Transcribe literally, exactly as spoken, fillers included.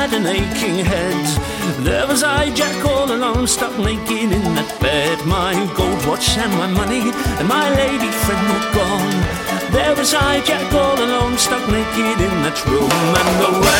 had an aching head. There was I, Jack, all alone, stuck naked in that bed. My gold watch and my money and my lady friend were gone. There was I, Jack, all alone, stuck naked in that room. And the